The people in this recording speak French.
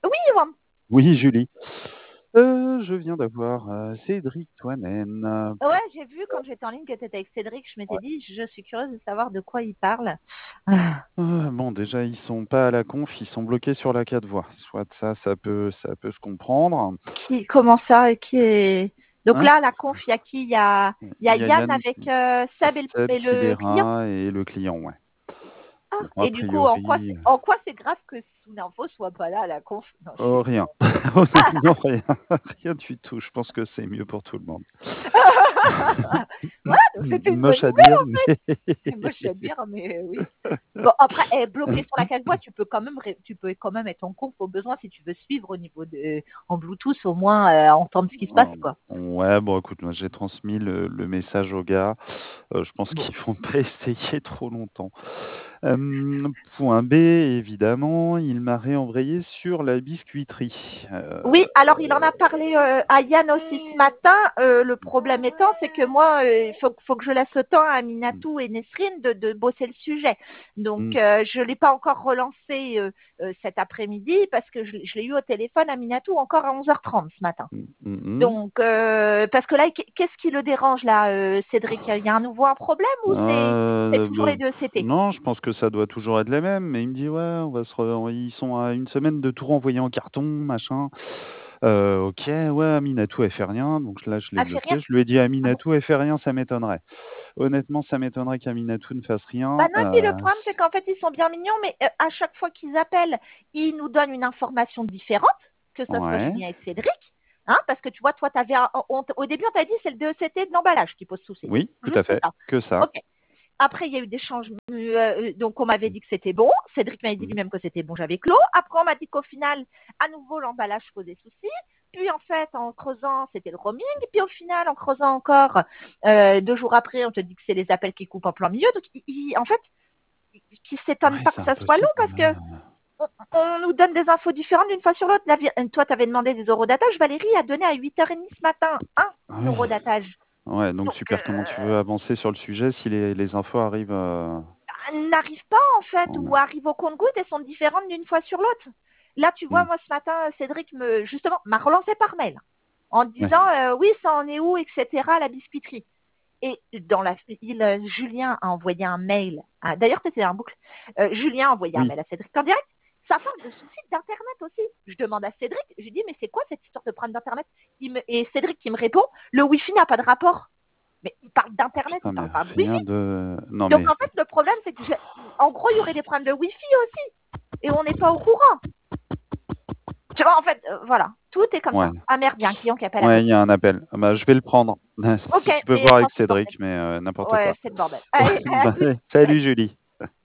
Oui, Yvan. Oui, Julie. Je viens d'avoir Cédric Toinen. Ouais, j'ai vu quand j'étais en ligne que tu étais avec Cédric, je m'étais dit, je suis curieuse de savoir de quoi il parle. Ah, Bon, déjà, ils sont pas à la conf, ils sont bloqués sur la 4 voies. Soit ça peut se comprendre. comment ça, qui est... Donc Hein? là, la conf, il y a qui? Il y a Il y a Yann Yann, avec Seb et Seb et qui le client. verra et le client, ouais. Ah, Bon, a et du coup, en quoi priori, c'est grave que Sounefo soit pas là à la conf? Non, je oh, suis... rien. Honnêtement, rien. Rien du tout. Je pense que c'est mieux pour tout le monde. Ouais, donc c'était une bonne Moche à nouvelle. dire, mais C'est moche à dire, mais oui. Bon, après, bloqué sur la case voix, tu peux quand même être en conf au besoin si tu veux suivre au niveau en Bluetooth, au moins entendre ce qui se passe, quoi. Ouais, bon, écoute, moi j'ai transmis le message aux gars. Je pense Bon. qu'ils vont pas essayer trop longtemps. Point B, évidemment, il m'a réembrayé sur la biscuiterie. Oui, alors il en a parlé à Yann aussi ce matin. Le problème étant, c'est que moi, il faut que je laisse le temps à Aminatou et Nesrine de bosser le sujet. Donc, Mm, je l'ai pas encore relancé cet après-midi parce que je l'ai eu au téléphone Aminatou encore à 11h30 ce matin. mm, mm, mm. Donc, parce que là, qu'est-ce qui le dérange là, Cédric? Il y a un nouveau problème ou c'est toujours les deux CT? Non, je pense que ça doit toujours être les mêmes, mais il me dit ouais, ils sont à une semaine de tout renvoyer en carton, machin. Ok, ouais, Aminatou elle fait rien, donc là je l'ai Ah, fait rien? bloqué. Je lui ai dit Ah bon? Aminatou elle fait rien, ça m'étonnerait. Honnêtement, ça m'étonnerait qu'Aminatou ne fasse Bah rien. non, et puis le problème, c'est qu'en fait, ils sont bien mignons, mais à chaque fois qu'ils appellent, ils nous donnent une information différente, que ce soit Ouais, Julien et Cédric. Hein, parce que tu vois, toi, au début, on t'a dit c'est le DECT de l'emballage qui pose souci. oui, tout à Juste fait, ça. que ça. Ok. Après, il y a eu des changements. Donc, on m'avait dit que c'était bon. Cédric m'avait dit Mm, lui-même que c'était bon, j'avais clos. Après, on m'a dit qu'au final, à nouveau, l'emballage posait souci. Puis, en fait, en creusant, c'était le roaming. Puis, au final, en creusant encore, 2 jours après, on te dit que c'est les appels qui coupent en plein milieu. Donc, en fait, qui s'étonne ouais, pas c'est que ça soit long impossible. parce que on nous donne des infos différentes d'une fois sur l'autre. Toi, tu avais demandé des eurodatage. Valérie a donné à 8h30 ce matin un Ouais. eurodatage. Ouais, donc Donc, super, comment tu veux avancer sur le sujet si les infos arrivent n'arrive pas en fait en- ou arrivent au compte-gouttes et sont différentes d'une fois sur l'autre. Là, tu vois, Mm, moi ce matin, Cédric justement m'a relancé par mail en ouais, disant oui, ça en est où, etc. la biscuiterie. Et Julien a envoyé un mail. D'ailleurs, c'était un boucle. Julien a envoyé un oui. mail à Cédric en direct. Ça parle de soucis d'Internet aussi. Je demande à Cédric, je lui dis, mais c'est quoi cette histoire de problème d'Internet? Et Cédric qui me répond, le Wi-Fi n'a pas de rapport. Mais il parle d'Internet, il Putain, mais parle pas de Wi-Fi. rien de... Non, Donc mais... en fait, le problème, c'est que, en gros, il y aurait des problèmes de Wi-Fi aussi. Et on n'est pas au courant. Tu vois, en fait, voilà. Tout est comme Ouais, ça. Ah merde, il y a un client qui appelle à ouais, il côté. y a un appel. Ah bah, je vais le prendre. Ok, Si tu peux mais voir non, avec c'est le bordel. Cédric, mais n'importe Ouais, quoi. c'est le bordel. Allez, à plus. Salut Julie.